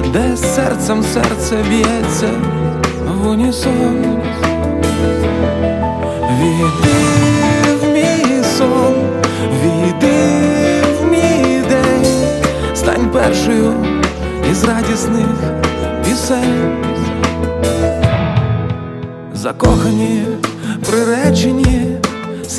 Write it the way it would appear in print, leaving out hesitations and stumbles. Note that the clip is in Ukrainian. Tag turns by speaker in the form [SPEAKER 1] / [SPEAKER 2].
[SPEAKER 1] де серцем серце б'ється в унісон. Війди в мій сон, війди в мій день, стань першою із радісних пісень. Закохані, приречені